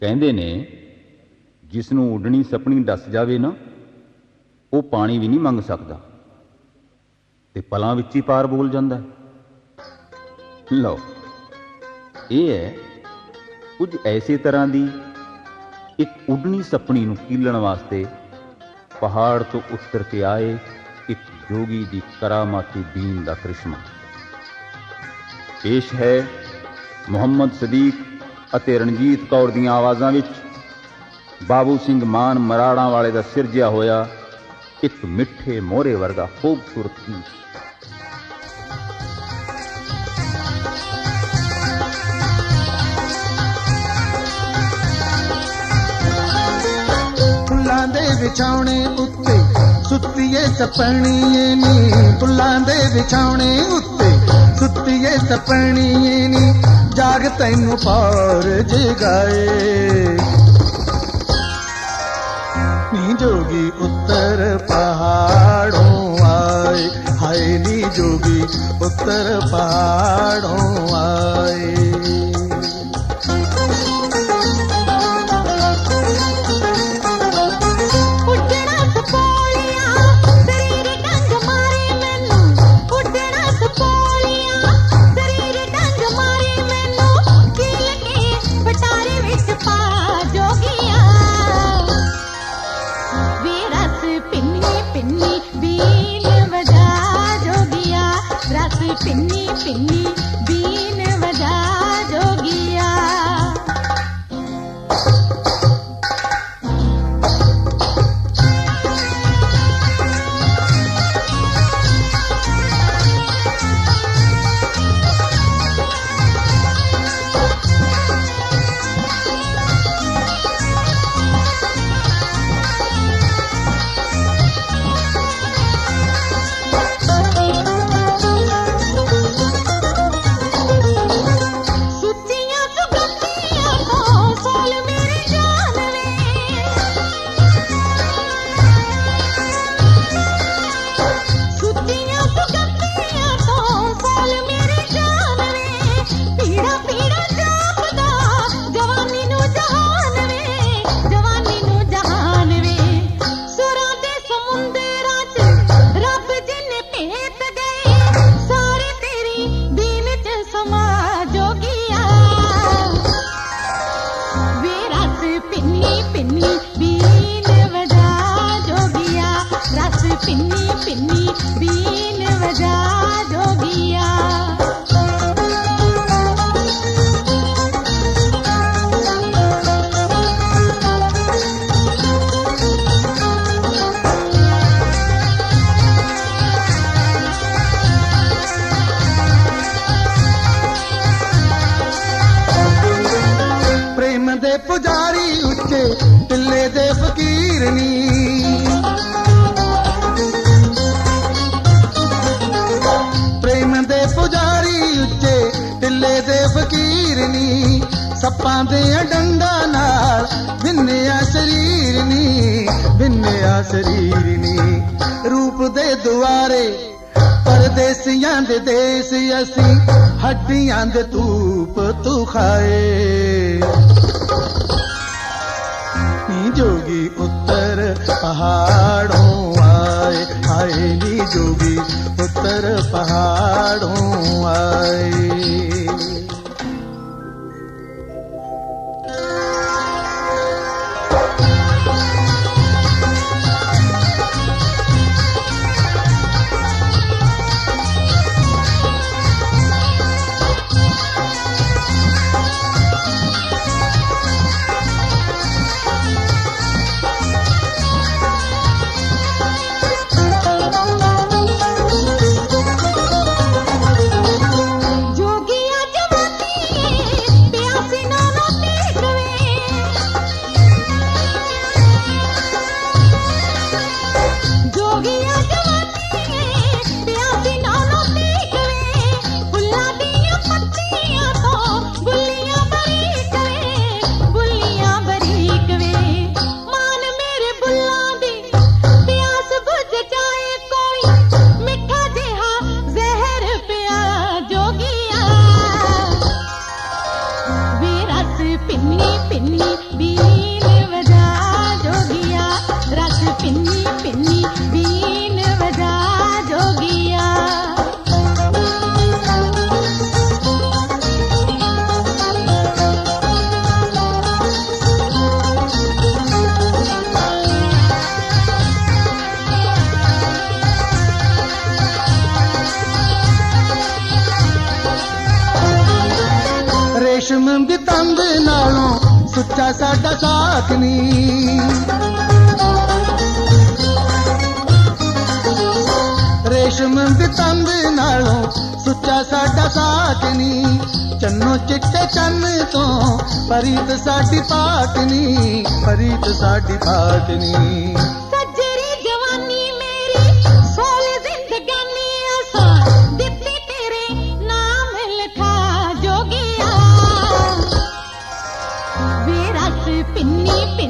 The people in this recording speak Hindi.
ਕਹਿੰਦੇ ਨੇ ਜਿਸ ਨੂੰ ਉੱਡਣੀ ਸਪਣੀ ਦੱਸ ਜਾਵੇ ਨਾ, ਉਹ ਪਾਣੀ ਵੀ ਨਹੀਂ ਮੰਗ ਸਕਦਾ ਤੇ ਪਲਾਂ ਵਿੱਚ ਹੀ ਪਾਰ ਬੋਲ ਜਾਂਦਾ ਹੈ। ਲਓ, ਇਹ ਹੈ ਕੁਝ ਐਸੇ ਤਰ੍ਹਾਂ ਦੀ ਇੱਕ ਉੱਡਣੀ ਸਪਣੀ ਨੂੰ ਕੀਲਣ ਵਾਸਤੇ ਪਹਾੜ ਤੋਂ ਉਤਰ ਕੇ ਆਏ ਇੱਕ ਜੋਗੀ ਦੀ ਕਰਾਮਾਤੀ ਦੀਨ ਦਾ ਕ੍ਰਿਸ਼ਮਾ। ਪੇਸ਼ ਹੈ ਮੁਹੰਮਦ ਸਦੀਕ ਅਤੇ ਰਣਜੀਤ ਕੌਰ ਦੀਆਂ ਆਵਾਜ਼ਾਂ ਵਿੱਚ ਬਾਬੂ ਸਿੰਘ ਮਾਨ ਮਰਾੜਾਂ ਵਾਲੇ ਦਾ ਸਿਰਜਿਆ ਹੋਇਆ ਇੱਕ ਮਿੱਠੇ ਮੋਹਰੇ ਵਰਗਾ ਖੂਬਸੂਰਤ ਗੀਤ। ਫੁੱਲਾਂ ਦੇ ਵਿਛਾਉਣੇ ਉੱਤੇ ਸੁੱਤੀਏ ਸਪਣੀਏ ਨੀ, ਫੁੱਲਾਂ ਦੇ ਵਿਛਾਉਣੇ ਉੱਤੇ ਸੁੱਤੀਏ ਸਪਣੀਏ ਨੀ, ਜਾਗ ਤੈਨੂੰ ਪਾਰ ਜਗਾਏ ਨੀ जोगी उत्तर पहाड़ों आए, हाय नी जोगी उत्तर पहाड़ों आए। पिन्नी पिन्नी बीन बजा जोगिया। पिन्नी पिन्नी बीन बजा जोगिया। प्रेम दे पुजारी उच्चे टिल्ले दे फकीर नी, सप्पां दे डंगा नाल भिन्निया शरीर नी, भिन्निया शरीर नी। रूप दे दुआरे परदेसियां दे देश असी, हड्डियां दे धूप तू खाए नी जोगी उत्तर पहाड़ों आए, आए नी जोगी उत्तर पहाड़ों आए। जो सुच्चा साडा साथ नी। रेशम दे तंद नालों सुच्चा साडा साथ नी। चन्नो चिट्टे चन्न तो परीत साडी पाटनी, परीत साडी पाटनी। सजरी जवानी मेरी सोली जिंदगानी असा दित्ती तेरे नाम लिखा जोगिया। वे रस पिन्नी